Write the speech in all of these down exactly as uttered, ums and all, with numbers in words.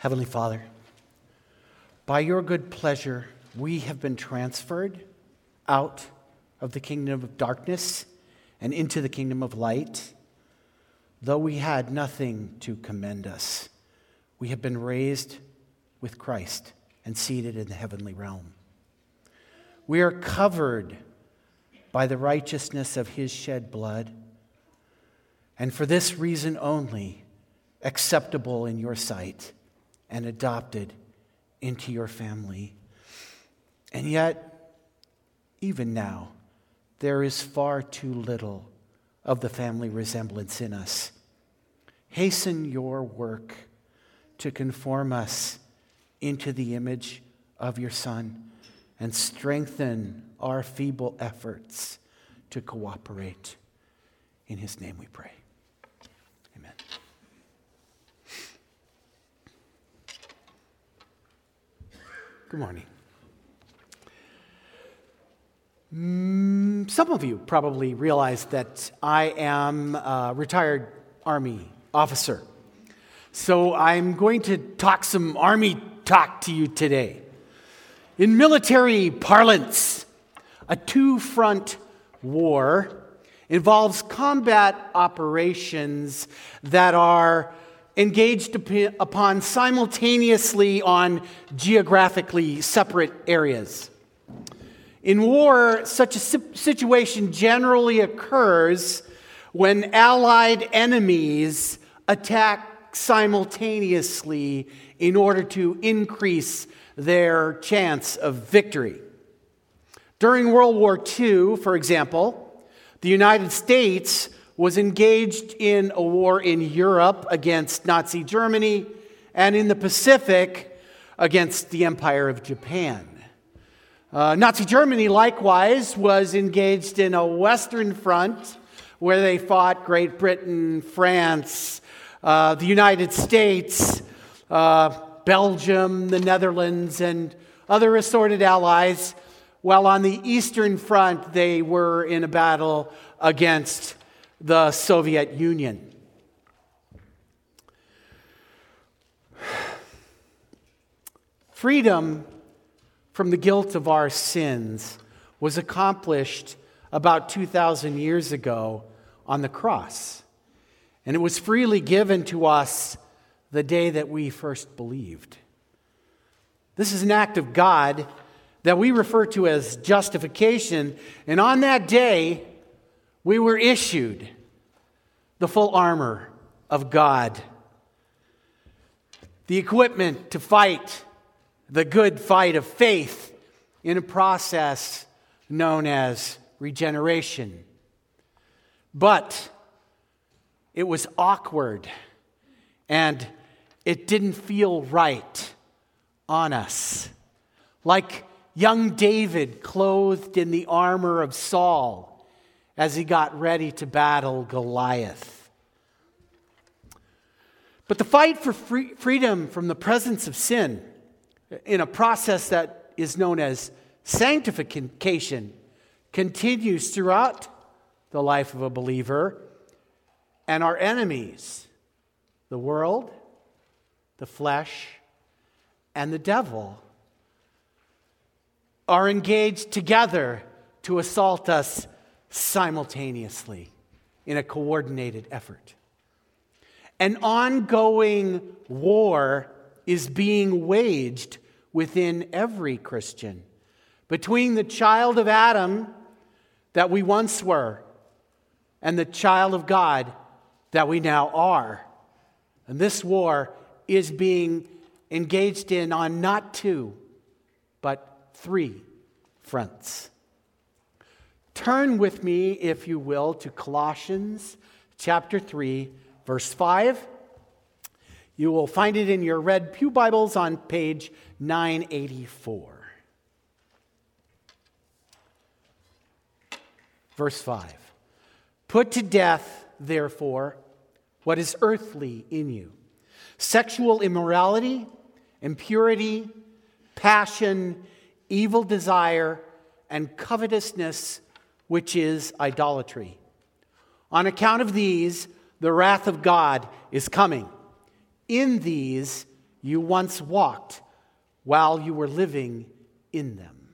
Heavenly Father, by your good pleasure, we have been transferred out of the kingdom of darkness and into the kingdom of light. Though we had nothing to commend us, we have been raised with Christ and seated in the heavenly realm. We are covered by the righteousness of his shed blood, and for this reason only, acceptable in your sight and adopted into your family. And yet, even now, there is far too little of the family resemblance in us. Hasten your work to conform us into the image of your Son and strengthen our feeble efforts to cooperate. In his name we pray. Amen. Good morning. Mm, some of you probably realize that I am a retired Army officer. So I'm going to talk some Army talk to you today. In military parlance, a two-front war involves combat operations that are engaged upon simultaneously on geographically separate areas. In war, such a situation generally occurs when allied enemies attack simultaneously in order to increase their chance of victory. During World War Two, for example, the United States was engaged in a war in Europe against Nazi Germany and in the Pacific against the Empire of Japan. Uh, Nazi Germany, likewise, was engaged in a Western front where they fought Great Britain, France, uh, the United States, uh, Belgium, the Netherlands, and other assorted allies, while on the Eastern Front they were in a battle against the Soviet Union. Freedom from the guilt of our sins was accomplished about two thousand years ago on the cross, and it was freely given to us the day that we first believed. This is an act of God that we refer to as justification, and on that day, we were issued the full armor of God, the equipment to fight the good fight of faith in a process known as regeneration. But it was awkward, and it didn't feel right on us. Like young David clothed in the armor of Saul as he got ready to battle Goliath. But the fight for free- freedom from the presence of sin in a process that is known as sanctification continues throughout the life of a believer, and our enemies, the world, the flesh, and the devil, are engaged together to assault us simultaneously in a coordinated effort. An ongoing war is being waged within every Christian between the child of Adam that we once were and the child of God that we now are. And this war is being engaged in on not two, but three fronts. Turn with me, if you will, to Colossians chapter three, verse five. You will find it in your red pew Bibles on page nine eighty-four. Verse five. Put to death, therefore, what is earthly in you: sexual immorality, impurity, passion, evil desire, and covetousness, which is idolatry. On account of these, the wrath of God is coming. In these you once walked while you were living in them.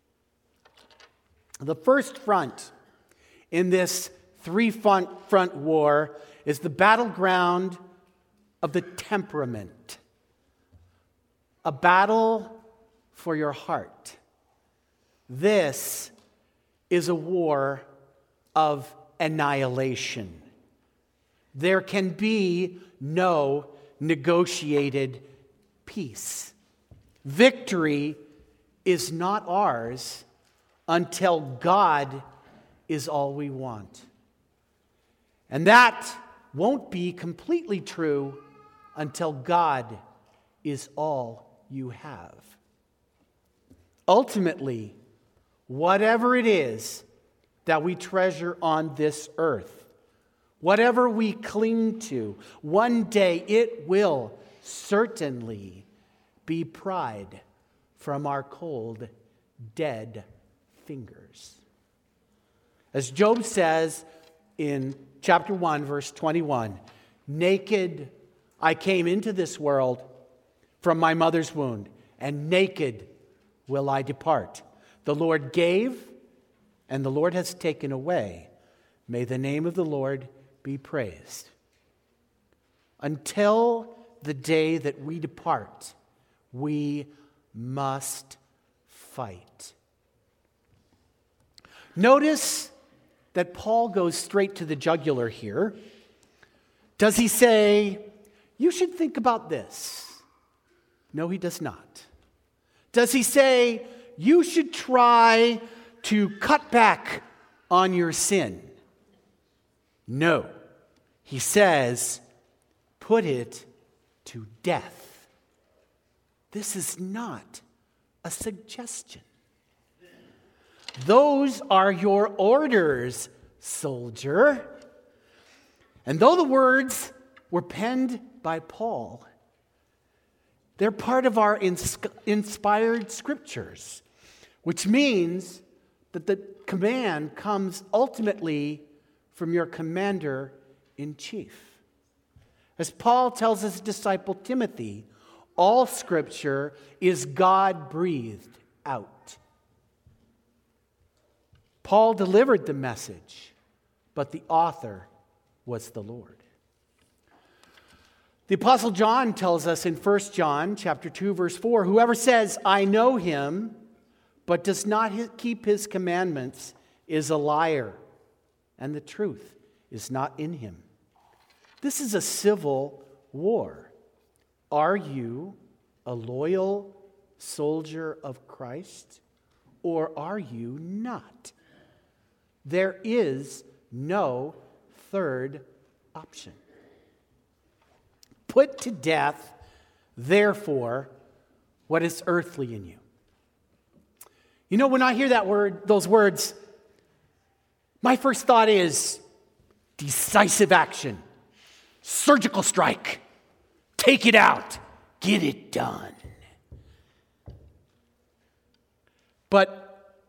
The first front in this three-front front war is the battleground of the temperament. A battle for your heart. This is a war of annihilation. There can be no negotiated peace. Victory is not ours until God is all we want. And that won't be completely true until God is all you have. Ultimately, whatever it is that we treasure on this earth, whatever we cling to, one day it will certainly be pried from our cold, dead fingers. As Job says in chapter one, verse twenty-one, naked I came into this world from my mother's womb, and naked will I depart. The Lord gave, and the Lord has taken away. May the name of the Lord be praised. Until the day that we depart, we must fight. Notice that Paul goes straight to the jugular here. Does he say, you should think about this? No, he does not. Does he say, you should try to cut back on your sin? No. He says, put it to death. This is not a suggestion. Those are your orders, soldier. And though the words were penned by Paul, they're part of our ins- inspired scriptures, which means that the command comes ultimately from your commander-in-chief. As Paul tells his disciple Timothy, all scripture is God-breathed out. Paul delivered the message, but the author was the Lord. The Apostle John tells us in First John chapter two, verse four, whoever says, I know him, but does not keep his commandments is a liar, and the truth is not in him. This is a civil war. Are you a loyal soldier of Christ, or are you not? There is no third option. Put to death, therefore, what is earthly in you. You know, when I hear that word, those words, my first thought is decisive action, surgical strike, take it out, get it done. But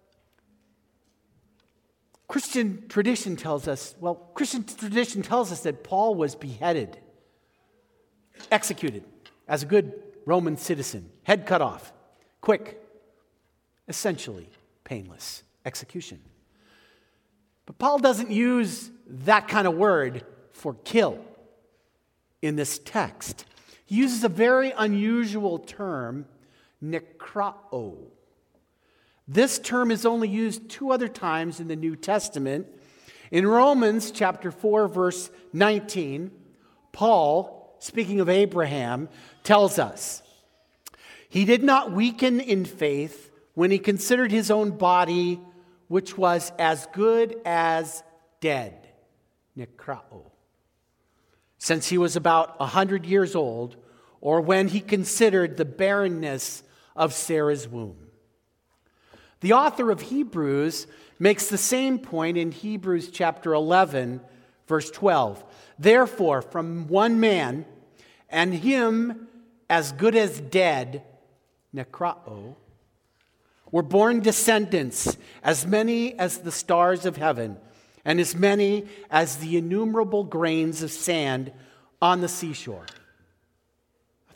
Christian tradition tells us, well, Christian tradition tells us that Paul was beheaded, executed as a good Roman citizen, head cut off, quick, essentially painless execution. But Paul doesn't use that kind of word for kill in this text. He uses a very unusual term, nekrao. This term is only used two other times in the New Testament. In Romans chapter four, verse nineteen, Paul, speaking of Abraham, tells us, he did not weaken in faith when he considered his own body, which was as good as dead, nekrao, since he was about a hundred years old, or when he considered the barrenness of Sarah's womb. The author of Hebrews makes the same point in Hebrews chapter eleven, verse twelve. Therefore, from one man, and him as good as dead, nekrao, were born descendants, as many as the stars of heaven, and as many as the innumerable grains of sand on the seashore.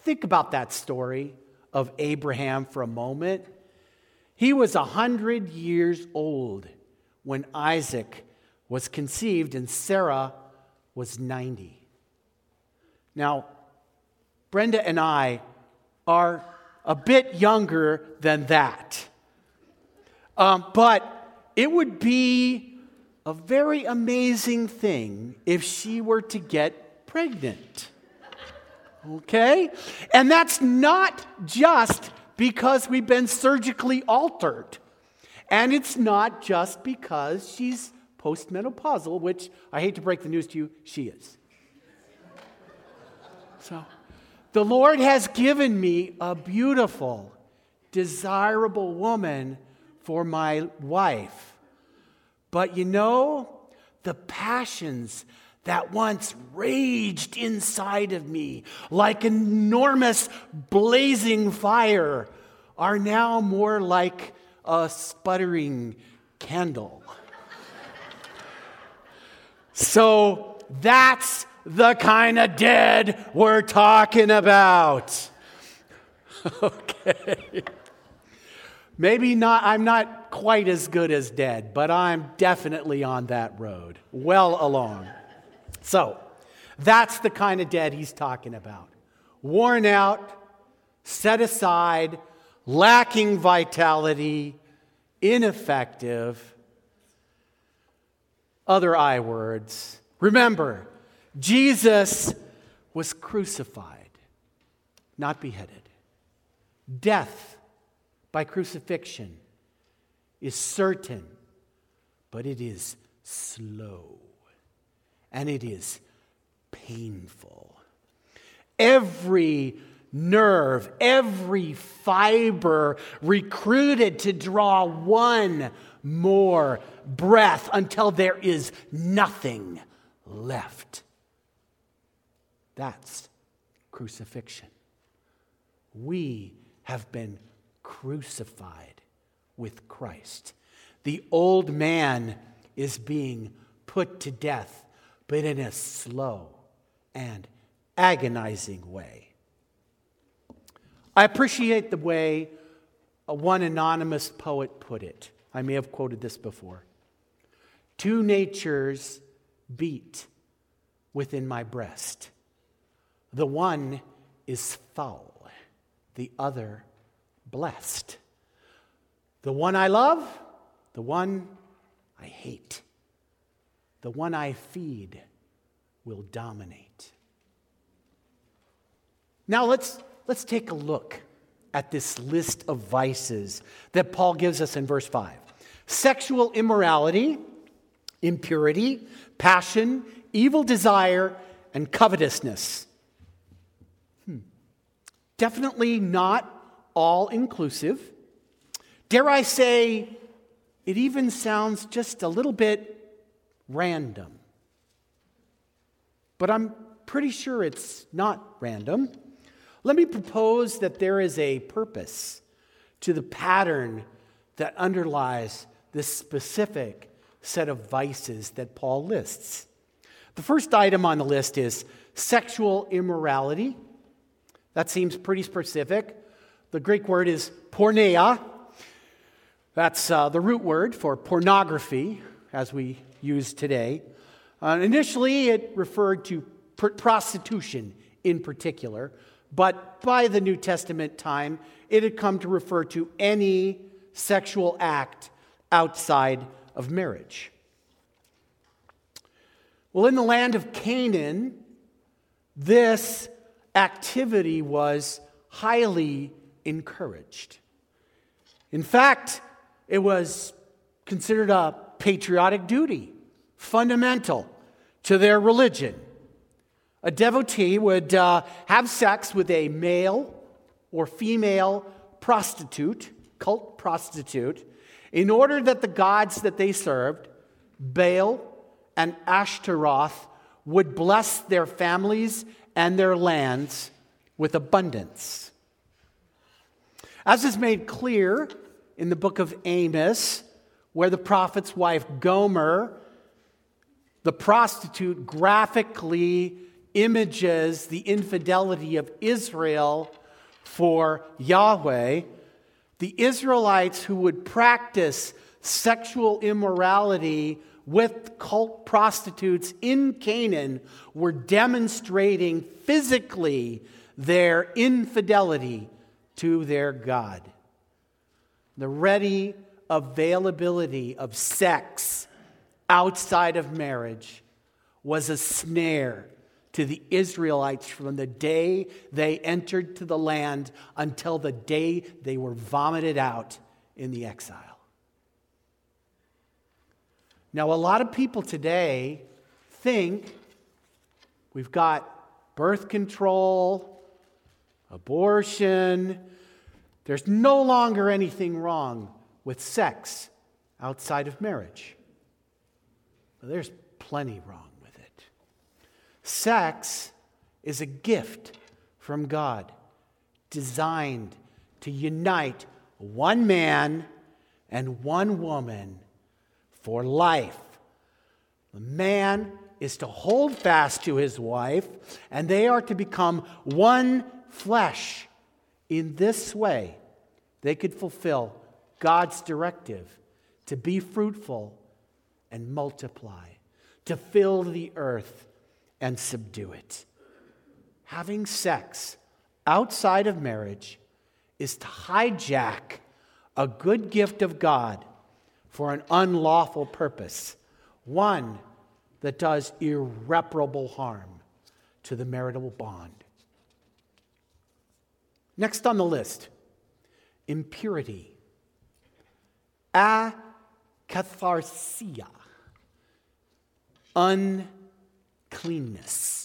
Think about that story of Abraham for a moment. He was a hundred years old when Isaac was conceived, and Sarah was ninety. Now, Brenda and I are a bit younger than that. Um, but it would be a very amazing thing if she were to get pregnant. Okay? And that's not just because we've been surgically altered. And it's not just because she's postmenopausal, which I hate to break the news to you, she is. So, the Lord has given me a beautiful, desirable woman for my wife. But you know, the passions that once raged inside of me like an enormous blazing fire are now more like a sputtering candle. So that's the kind of dead we're talking about. Okay. Maybe not, I'm not quite as good as dead, but I'm definitely on that road, well along. So, that's the kind of dead he's talking about. Worn out, set aside, lacking vitality, ineffective, other I words. Remember, Jesus was crucified, not beheaded. Death by crucifixion is certain, but it is slow and it is painful. Every nerve, every fiber recruited to draw one more breath until there is nothing left. That's crucifixion. We have been crucified with Christ. The old man is being put to death, but in a slow and agonizing way. I appreciate the way one anonymous poet put it. I may have quoted this before. Two natures beat within my breast. The one is foul, the other blessed. The one I love, the one I hate. The one I feed will dominate. Now let's let's take a look at this list of vices that Paul gives us in verse five. Sexual immorality, impurity, passion, evil desire, and covetousness. Hmm. Definitely not all-inclusive. Dare I say, it even sounds just a little bit random. But I'm pretty sure it's not random. Let me propose that there is a purpose to the pattern that underlies this specific set of vices that Paul lists. The first item on the list is sexual immorality. That seems pretty specific. The Greek word is porneia. That's uh, the root word for pornography, as we use today. Uh, initially, it referred to pr- prostitution in particular, but by the New Testament time, it had come to refer to any sexual act outside of marriage. Well, in the land of Canaan, this activity was highly encouraged. In fact, it was considered a patriotic duty, fundamental to their religion. A devotee would uh, have sex with a male or female prostitute, cult prostitute, in order that the gods that they served, Baal and Ashtaroth, would bless their families and their lands with abundance. As is made clear in the book of Amos, where the prophet's wife Gomer, the prostitute, graphically images the infidelity of Israel for Yahweh, the Israelites who would practice sexual immorality with cult prostitutes in Canaan were demonstrating physically their infidelity to their God. The ready availability of sex outside of marriage was a snare to the Israelites from the day they entered to the land until the day they were vomited out in the exile. Now, a lot of people today think we've got birth control, abortion. There's no longer anything wrong with sex outside of marriage. But there's plenty wrong with it. Sex is a gift from God designed to unite one man and one woman for life. The man is to hold fast to his wife, and they are to become one flesh. In this way, they could fulfill God's directive to be fruitful and multiply, to fill the earth and subdue it. Having sex outside of marriage is to hijack a good gift of God for an unlawful purpose, one that does irreparable harm to the marital bond. Next on the list, impurity. Akatharsia. Uncleanness.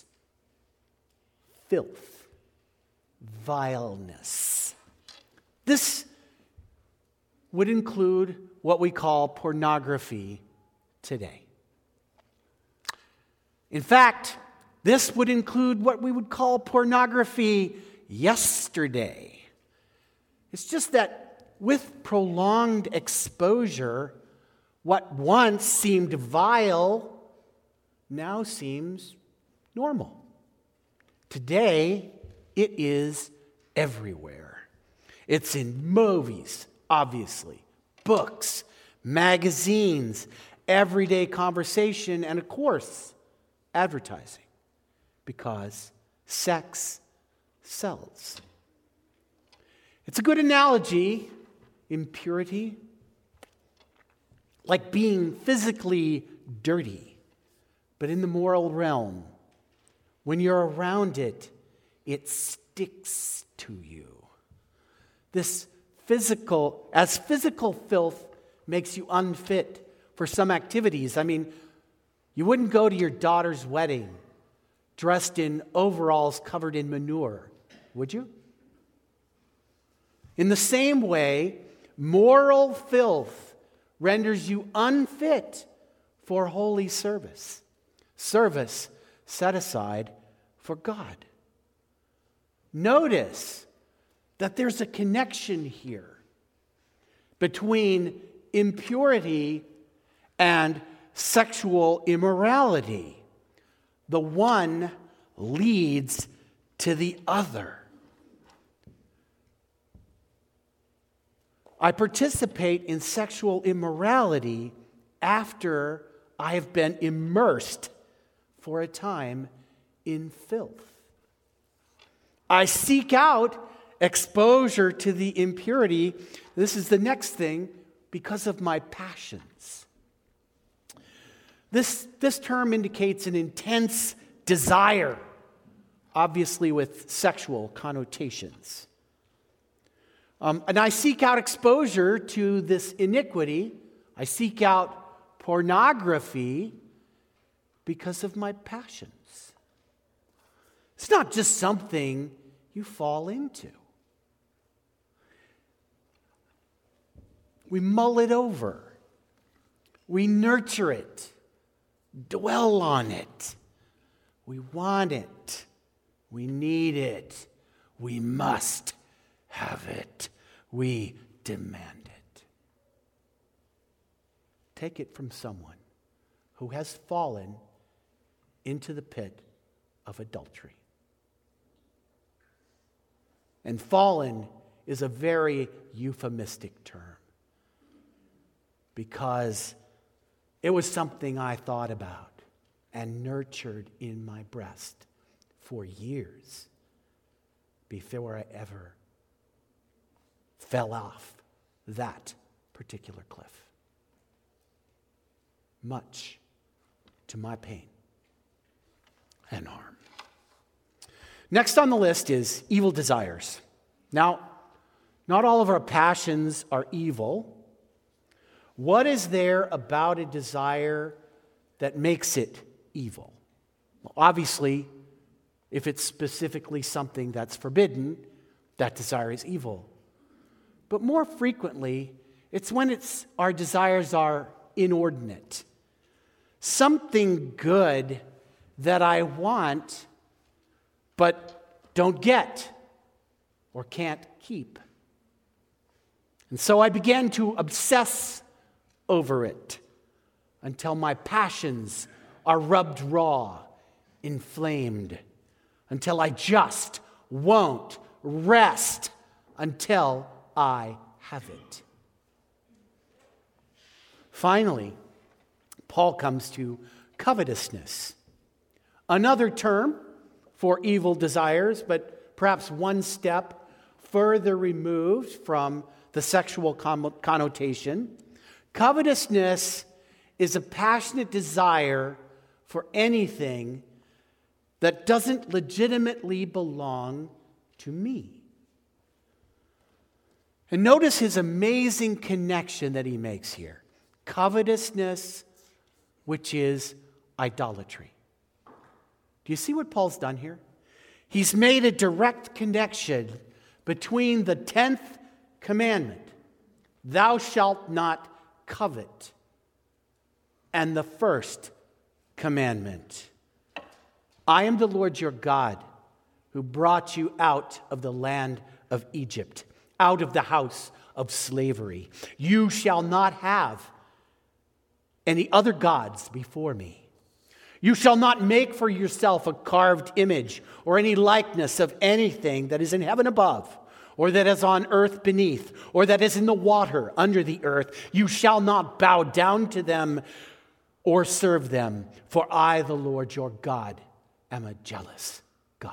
Filth. Vileness. This would include what we call pornography today. In fact, this would include what we would call pornography yesterday. It's just that with prolonged exposure, what once seemed vile now seems normal. Today, it is everywhere. It's in movies, obviously, books, magazines, everyday conversation, and of course, advertising. Because sex sells. It's a good analogy, impurity, like being physically dirty, but in the moral realm. When you're around it, it sticks to you. This physical, as physical filth makes you unfit for some activities. I mean, you wouldn't go to your daughter's wedding dressed in overalls covered in manure, would you? In the same way, moral filth renders you unfit for holy service. Service set aside for God. Notice that there's a connection here between impurity and sexual immorality. The one leads to the other. I participate in sexual immorality after I have been immersed for a time in filth. I seek out exposure to the impurity. This is the next thing, because of my passions. This, this term indicates an intense desire, obviously with sexual connotations. Um, and I seek out exposure to this iniquity. I seek out pornography because of my passions. It's not just something you fall into. We mull it over. We nurture it. Dwell on it. We want it. We need it. We must have it. We demand it. Take it from someone who has fallen into the pit of adultery. And fallen is a very euphemistic term because it was something I thought about and nurtured in my breast for years before I ever fell off that particular cliff. Much to my pain and harm. Next on the list is evil desires. Now, not all of our passions are evil. What is there about a desire that makes it evil? Well, obviously, if it's specifically something that's forbidden, that desire is evil. But more frequently, it's when it's our desires are inordinate. Something good that I want but don't get or can't keep. And so I began to obsess over it until my passions are rubbed raw, inflamed, until I just won't rest until I have it. Finally, Paul comes to covetousness, another term for evil desires, but perhaps one step further removed from the sexual connotation. Covetousness is a passionate desire for anything that doesn't legitimately belong to me. And notice his amazing connection that he makes here. Covetousness, which is idolatry. Do you see what Paul's done here? He's made a direct connection between the tenth commandment, thou shalt not covet, and the first commandment, I am the Lord your God who brought you out of the land of Egypt, out of the house of slavery. You shall not have any other gods before me. You shall not make for yourself a carved image or any likeness of anything that is in heaven above, or that is on earth beneath, or that is in the water under the earth. You shall not bow down to them or serve them, for I, the Lord your God, am a jealous God.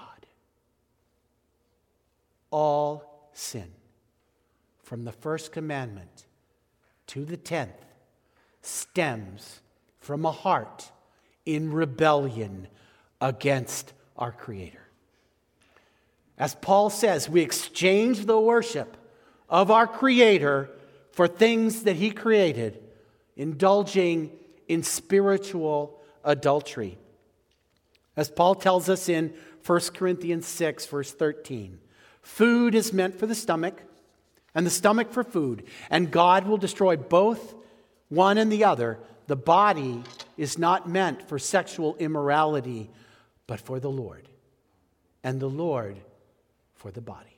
All sin, from the first commandment to the tenth, stems from a heart in rebellion against our Creator. As Paul says, we exchange the worship of our Creator for things that He created, indulging in spiritual adultery. As Paul tells us in First Corinthians six, verse thirteen, food is meant for the stomach, and the stomach for food, and God will destroy both one and the other. The body is not meant for sexual immorality, but for the Lord, and the Lord for the body.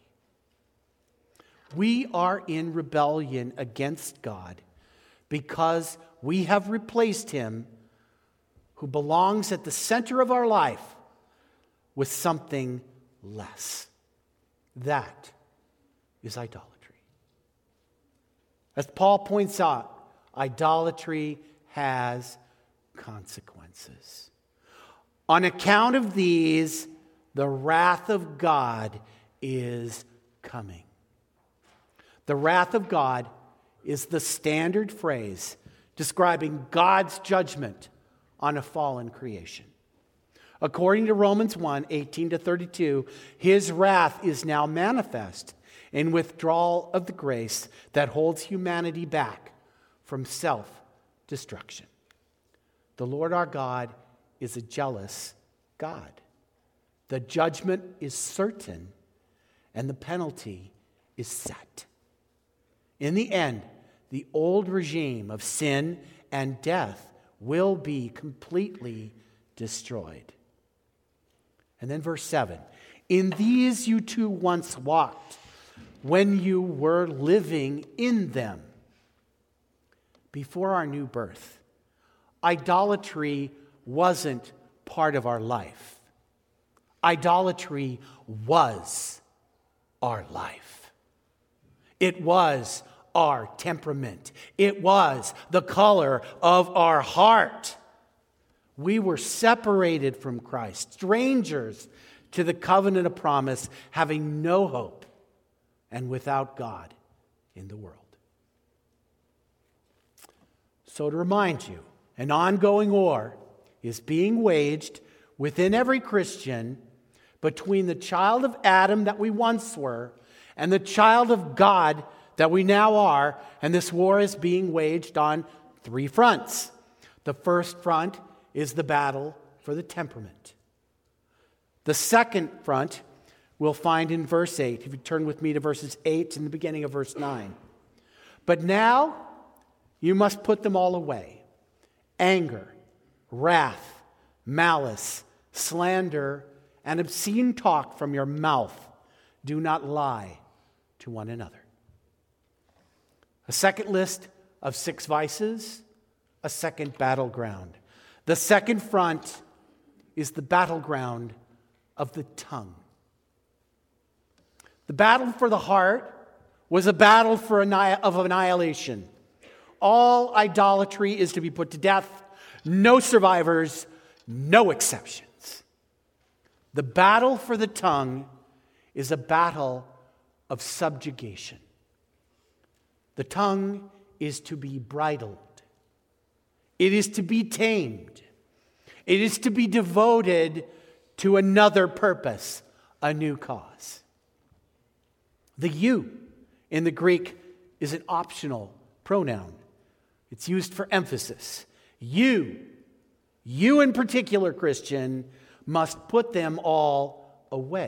We are in rebellion against God because we have replaced Him, who belongs at the center of our life, with something less. That is idolatry. As Paul points out, idolatry has consequences. On account of these, the wrath of God is coming. The wrath of God is the standard phrase describing God's judgment on a fallen creation. According to Romans one, eighteen to thirty-two, His wrath is now manifest in withdrawal of the grace that holds humanity back from self-destruction. The Lord our God is a jealous God. The judgment is certain, and the penalty is set. In the end, the old regime of sin and death will be completely destroyed. And then verse seven, in these you too once walked when you were living in them. Before our new birth, idolatry wasn't part of our life. idolatry was our life. It was our temperament. It was the color of our heart. We were separated from Christ, strangers to the covenant of promise, having no hope and without God in the world. So to remind you, an ongoing war is being waged within every Christian between the child of Adam that we once were and the child of God that we now are, and this war is being waged on three fronts. The first front is the battle for the temperament. The second front we'll find in verse eight. If you turn with me to verses eight and the beginning of verse nine. But now you must put them all away: anger, wrath, malice, slander, and obscene talk from your mouth. Do not lie to one another. A second list of six vices, a second battleground. The second front is the battleground of the tongue. The battle for the heart was a battle for anni- of annihilation. All idolatry is to be put to death. No survivors, no exceptions. The battle for the tongue is a battle of subjugation. The tongue is to be bridled. It is to be tamed. It is to be devoted to another purpose, a new cause. The you in the Greek is an optional pronoun. It's used for emphasis. You, you in particular, Christian, must put them all away.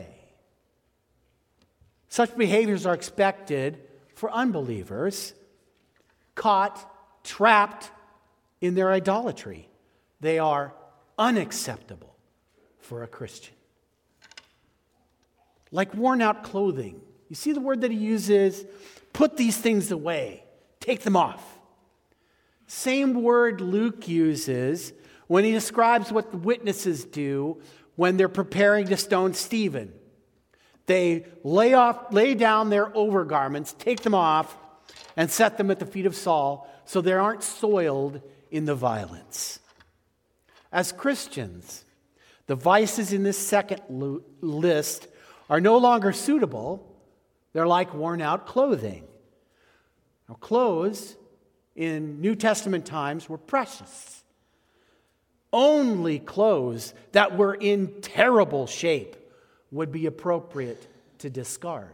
Such behaviors are expected for unbelievers caught, trapped in their idolatry. They are unacceptable for a Christian. Like worn out clothing. You see the word that he uses? Put these things away. Take them off. Same word Luke uses when he describes what the witnesses do when they're preparing to stone Stephen. They lay off, lay down their overgarments, take them off, and set them at the feet of Saul so they aren't soiled in the violence. As Christians, the vices in this second lo- list are no longer suitable. They're like worn out clothing. Now, clothes in New Testament times were precious. Only clothes that were in terrible shape would be appropriate to discard.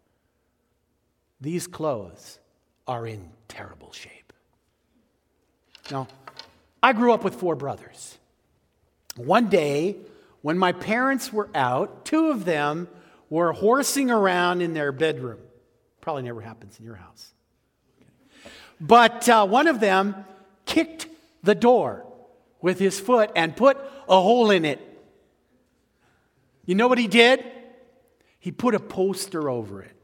These clothes are in terrible shape. Now, I grew up with four brothers. One day, when my parents were out, two of them were horsing around in their bedroom. Probably never happens in your house. Okay. But uh, one of them kicked the door with his foot and put a hole in it. You know what he did? He put a poster over it.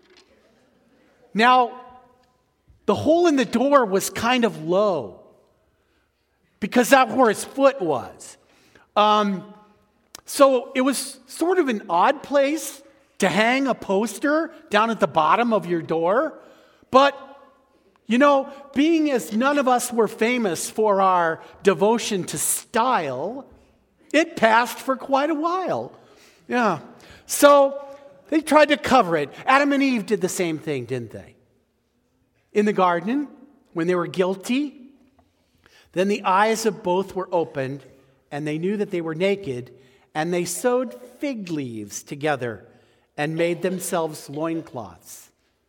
Now, the hole in the door was kind of low because that's where his foot was. Um, so it was sort of an odd place to hang a poster down at the bottom of your door. But, you know, being as none of us were famous for our devotion to style, it passed for quite a while. Yeah. So they tried to cover it. Adam and Eve did the same thing, didn't they? In the garden, when they were guilty, then the eyes of both were opened, and they knew that they were naked, and they sewed fig leaves together and made themselves loincloths,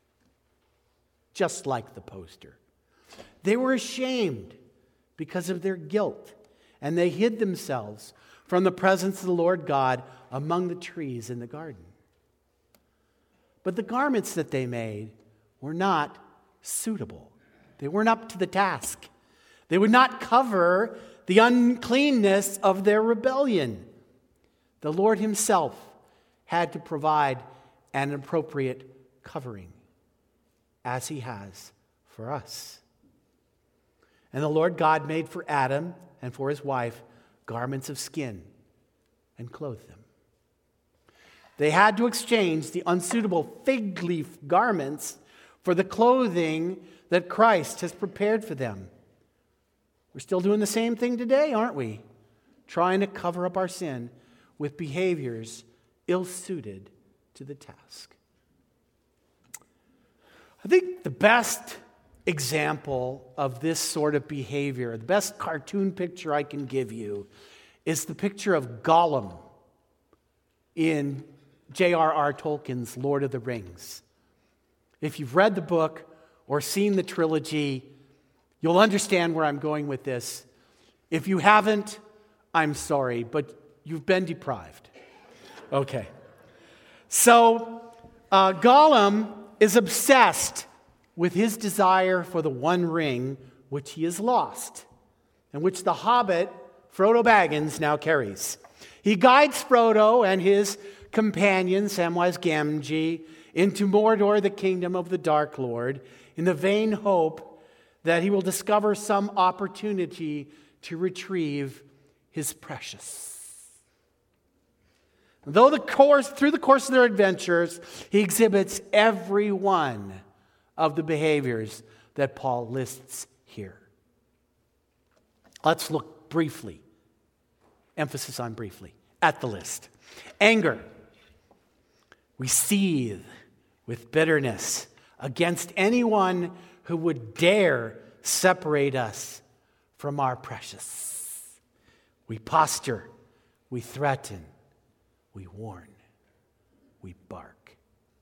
just like the poster. They were ashamed because of their guilt, and they hid themselves from the presence of the Lord God among the trees in the garden. But the garments that they made were not suitable. They weren't up to the task. They would not cover the uncleanness of their rebellion. The Lord himself had to provide an appropriate covering, as he has for us. And the Lord God made for Adam and for his wife garments of skin and clothed them. They had to exchange the unsuitable fig leaf garments for the clothing that Christ has prepared for them. We're still doing the same thing today, aren't we? Trying to cover up our sin with behaviors ill-suited to the task. I think the best example of this sort of behavior, the best cartoon picture I can give you, is the picture of Gollum in J R R Tolkien's Lord of the Rings. If you've read the book or seen the trilogy, you'll understand where I'm going with this. If you haven't, I'm sorry, but you've been deprived. Okay. So, uh, Gollum is obsessed with his desire for the One Ring, which he has lost, and which the hobbit, Frodo Baggins, now carries. He guides Frodo and his companion, Samwise Gamgee, into Mordor, the kingdom of the Dark Lord, in the vain hope that he will discover some opportunity to retrieve his precious. Though the course, through the course of their adventures, he exhibits every one of the behaviors that Paul lists here. Let's look briefly, emphasis on briefly, at the list. Anger. We seethe with bitterness against anyone who would dare separate us from our precious. We posture, we threaten, we warn, we bark.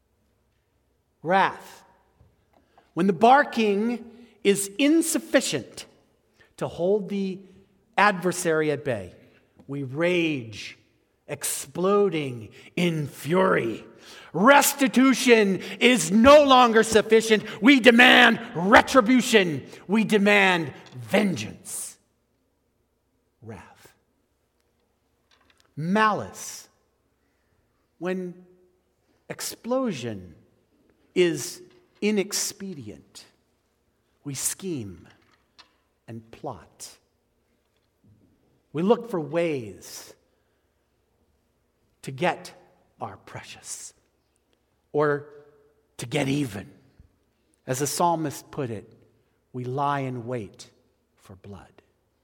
Wrath. When the barking is insufficient to hold the adversary at bay, we rage, exploding in fury. Restitution is no longer sufficient. We demand retribution. We demand vengeance. Wrath. Malice. When explosion is inexpedient, we scheme and plot. We look for ways to get our precious, or to get even. As the psalmist put it, we lie in wait for blood.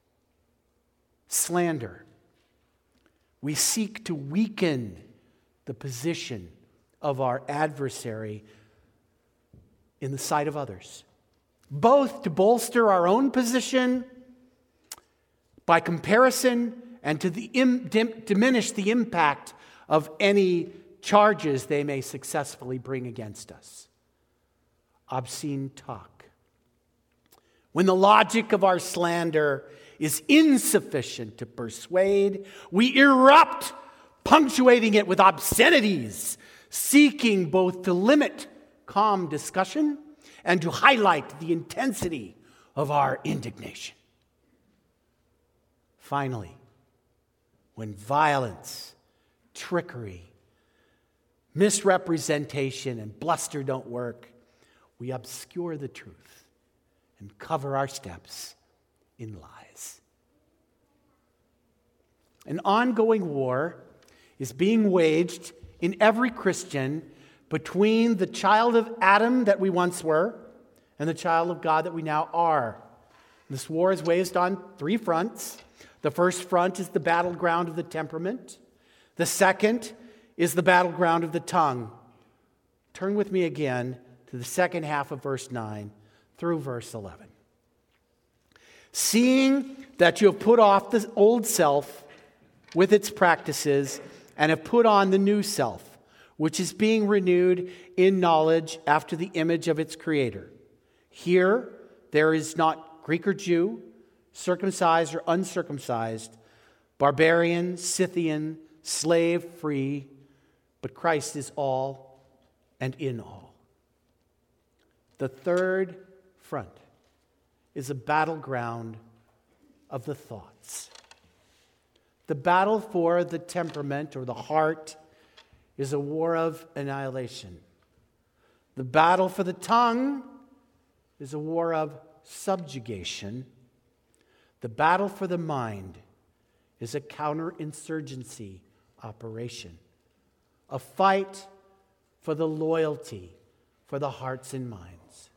Slander. We seek to weaken the position of our adversary in the sight of others, both to bolster our own position by comparison and to the im- dim- diminish the impact of any charges they may successfully bring against us. Obscene talk. When the logic of our slander is insufficient to persuade, we erupt, punctuating it with obscenities, seeking both to limit calm discussion and to highlight the intensity of our indignation. Finally, when violence, trickery, misrepresentation, and bluster don't work, we obscure the truth and cover our steps in lies. An ongoing war is being waged in every Christian between the child of Adam that we once were and the child of God that we now are. This war is waged on three fronts. The first front is the battleground of the temperament. The second is the battleground of the tongue. Turn with me again to the second half of verse nine through verse eleven. Seeing that you have put off the old self with its practices and have put on the new self, which is being renewed in knowledge after the image of its creator. Here there is not Greek or Jew, circumcised or uncircumcised, barbarian, Scythian, slave, free, but Christ is all and in all. The third front is a battleground of the thoughts. The battle for the temperament or the heart is a war of annihilation. The battle for the tongue is a war of subjugation. The battle for the mind is a counterinsurgency operation. a fight for the loyalty for the hearts and minds.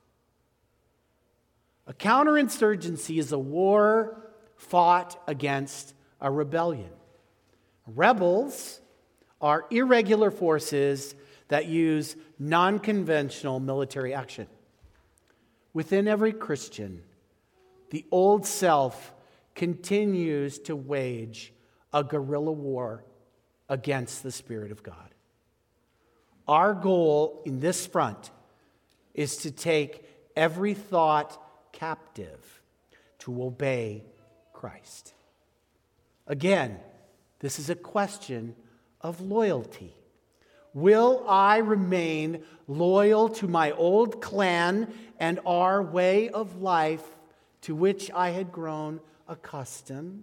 A counterinsurgency is a war fought against a rebellion. Rebels are irregular forces that use non-conventional military action. Within every Christian, the old self continues to wage a guerrilla war against the Spirit of God. Our goal in this front is to take every thought captive to obey Christ. Again, this is a question of loyalty. Will I remain loyal to my old clan and our way of life to which I had grown accustomed?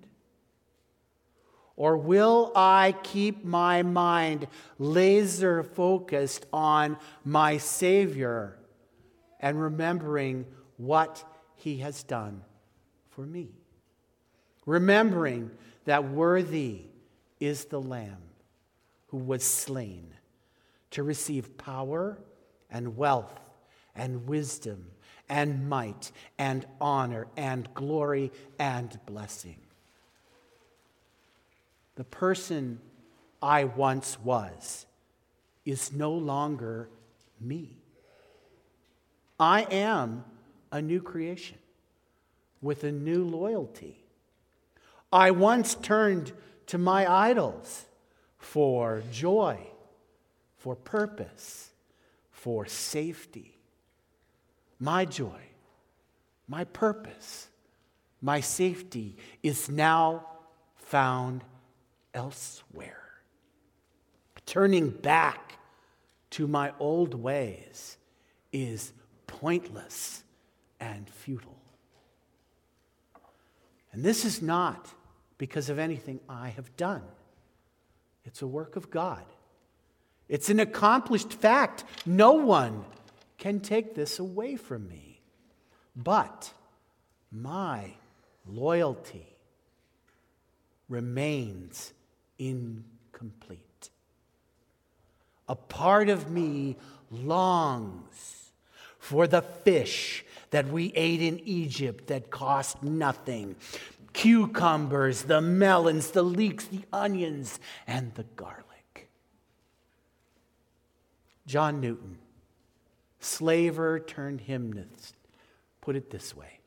Or will I keep my mind laser focused on my Savior and remembering what He has done for me? Remembering that worthy is the Lamb who was slain to receive power and wealth and wisdom and might and honor and glory and blessing. The person I once was is no longer me. I am a new creation with a new loyalty. I once turned to my idols for joy, for purpose, for safety. My joy, my purpose, my safety is now found elsewhere. Turning back to my old ways is pointless and futile. And this is not because of anything I have done. It's a work of God. It's an accomplished fact. No one can take this away from me. But my loyalty remains incomplete. A part of me longs for the fish that we ate in Egypt that cost nothing. Cucumbers, the melons, the leeks, the onions, and the garlic. John Newton, slaver turned hymnist, put it this way: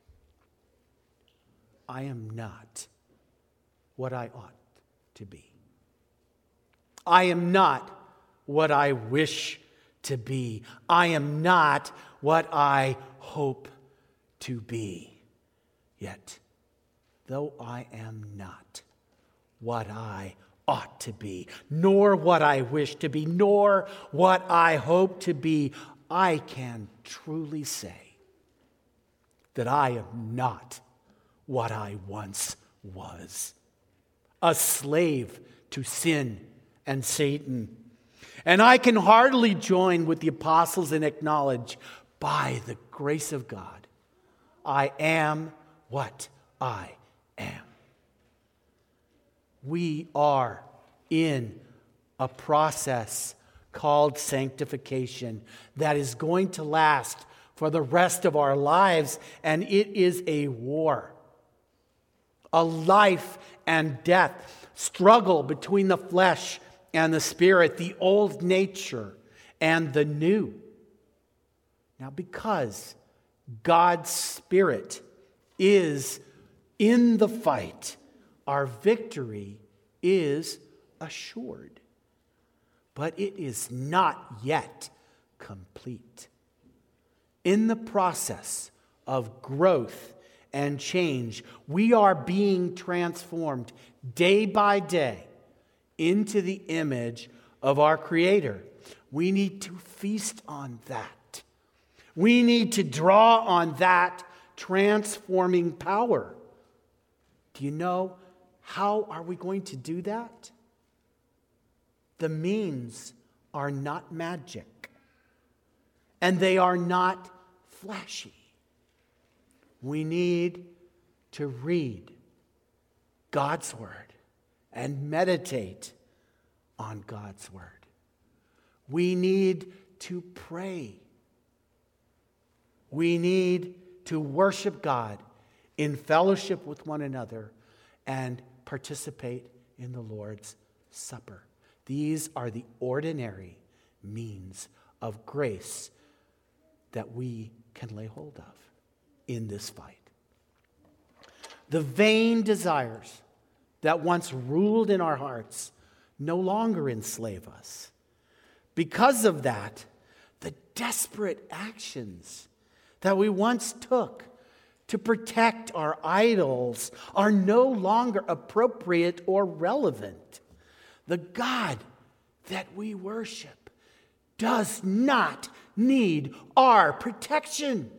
I am not what I ought to be. I am not what I wish to be. I am not what I hope to be. Yet, though I am not what I ought to be, nor what I wish to be, nor what I hope to be, I can truly say that I am not what I once was. A slave to sin and Satan. And I can heartily join with the apostles and acknowledge, by the grace of God, I am what I am. We are in a process called sanctification that is going to last for the rest of our lives, and it is a war. A life and death struggle between the flesh and the spirit, the old nature and the new. Now, because God's Spirit is in the fight, our victory is assured. But it is not yet complete. In the process of growth and change, we are being transformed day by day into the image of our Creator. We need to feast on that. We need to draw on that transforming power. Do you know how are we going to do that? The means are not magic, and they are not flashy. We need to read God's Word and meditate on God's Word. We need to pray. We need to worship God in fellowship with one another and participate in the Lord's Supper. These are the ordinary means of grace that we can lay hold of in this fight. The vain desires that once ruled in our hearts no longer enslave us. Because of that, the desperate actions that we once took to protect our idols are no longer appropriate or relevant. The God that we worship does not need our protection.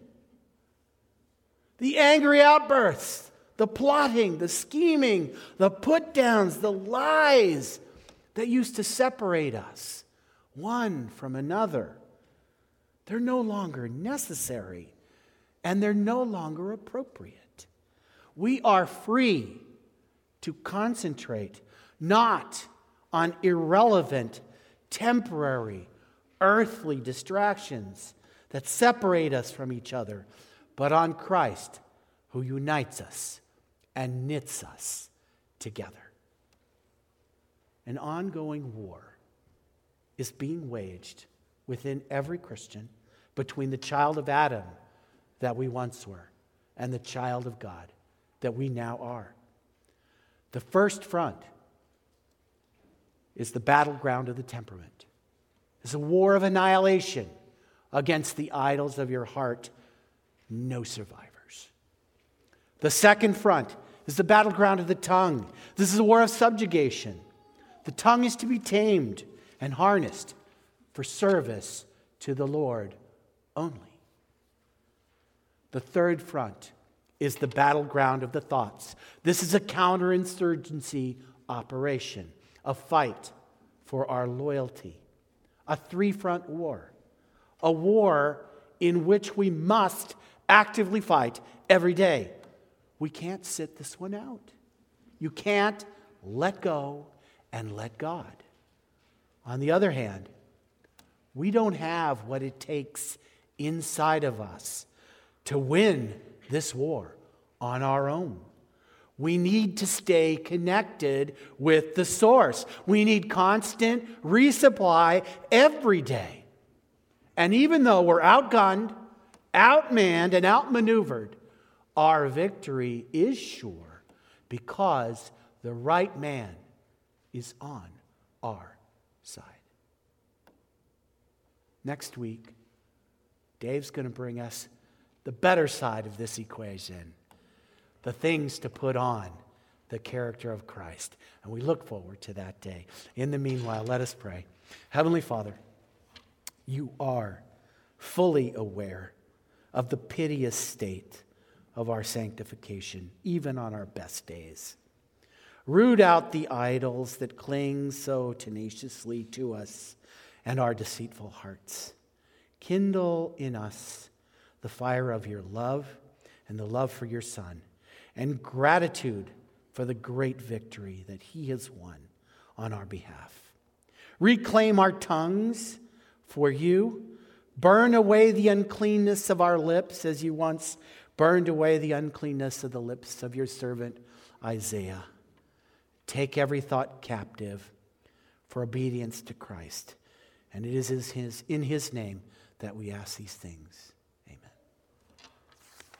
The angry outbursts, the plotting, the scheming, the put-downs, the lies that used to separate us one from another, they're no longer necessary and they're no longer appropriate. We are free to concentrate not on irrelevant, temporary, earthly distractions that separate us from each other, but on Christ, who unites us and knits us together. An ongoing war is being waged within every Christian between the child of Adam that we once were and the child of God that we now are. The first front is the battleground of the temperament. It's a war of annihilation against the idols of your heart. No survivors. The second front is the battleground of the tongue. This is a war of subjugation. The tongue is to be tamed and harnessed for service to the Lord only. The third front is the battleground of the thoughts. This is a counterinsurgency operation, a fight for our loyalty, a three-front war, a war in which we must actively fight every day. We can't sit this one out. You can't let go and let God. On the other hand, we don't have what it takes inside of us to win this war on our own. We need to stay connected with the source. We need constant resupply every day. And even though we're outgunned, outmanned, and outmaneuvered, our victory is sure because the right man is on our side. Next week, Dave's going to bring us the better side of this equation, the things to put on the character of Christ. And we look forward to that day. In the meanwhile, let us pray. Heavenly Father, you are fully aware of the piteous state of our sanctification, even on our best days. Root out the idols that cling so tenaciously to us and our deceitful hearts. Kindle in us the fire of your love and the love for your Son, and gratitude for the great victory that he has won on our behalf. Reclaim our tongues for you. Burn away the uncleanness of our lips as you once burned away the uncleanness of the lips of your servant Isaiah. Take every thought captive for obedience to Christ. And it is in his, in his name that we ask these things.